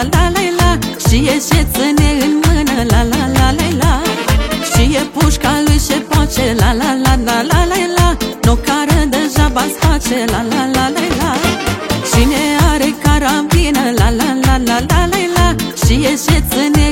la la la. Și e șețâne în mână, la la la la la. Și e pușca lui și poace, la la la la la la la. N-o cară degeaba-ți face, la la la la la. Cine are carabină, la la la la la la la. Și e șețâne